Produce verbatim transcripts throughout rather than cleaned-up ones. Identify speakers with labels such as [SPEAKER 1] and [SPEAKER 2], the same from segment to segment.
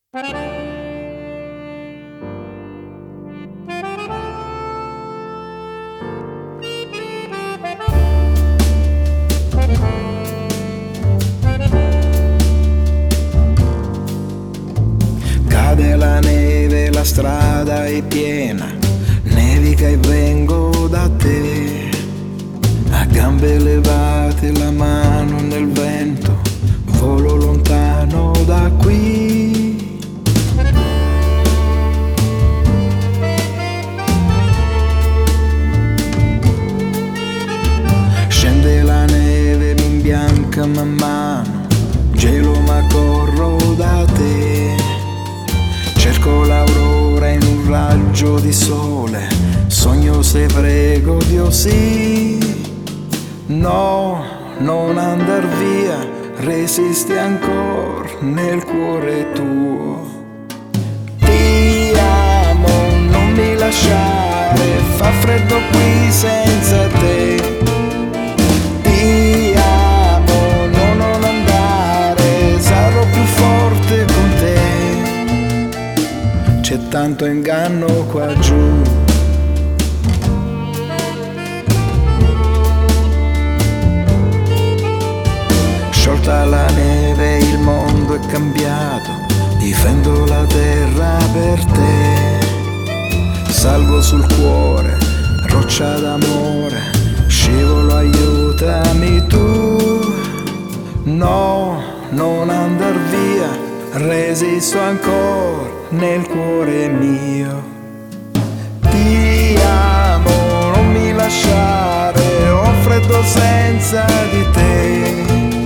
[SPEAKER 1] Cade la neve, la strada è piena, nevica e vengo da te. A gambe levate, la mano nel vento, volo lontano da qui. Scende la neve, mi imbianca man mano, gelo ma corro da te. Cerco l'aurora in un raggio di sole, sogno se prego Dio sì. No, non andar via, resisti ancora nel cuore tuo. Ti amo, non mi lasciare, fa freddo qui senza te. Ti amo, no, non andare, sarò più forte con te. C'è tanto inganno qua giù. Sciolta la neve, il mondo è cambiato, difendo la terra per te. Salgo sul cuore, roccia d'amore, scivolo, aiutami tu. No, non andar via, resisto ancora nel cuore mio. Ti amo, non mi lasciare, ho freddo senza di te.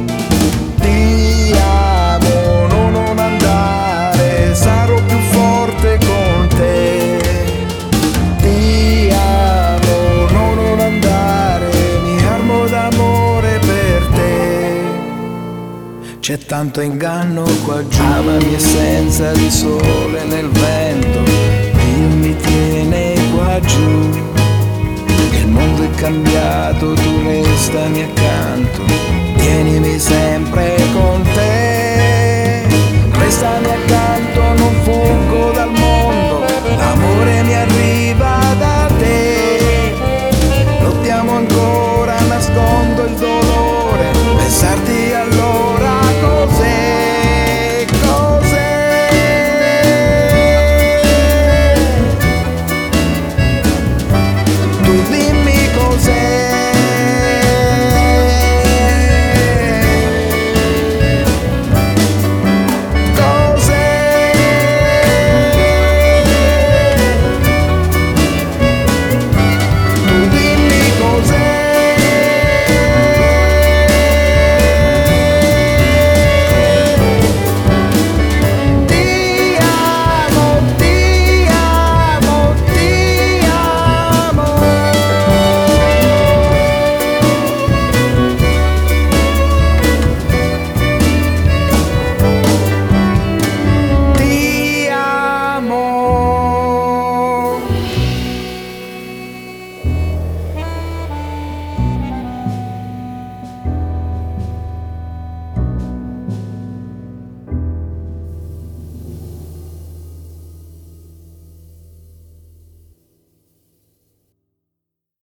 [SPEAKER 1] Ti amo, no, non andare, sarò più forte con te. Ti amo, no, non andare, mi armo d'amore per te. C'è tanto inganno qua giù, amami senza di sole nel vento, Dio mi tiene qua giù. Il mondo è cambiato, tu restami accanto, tienimi sempre con te, restami accanto.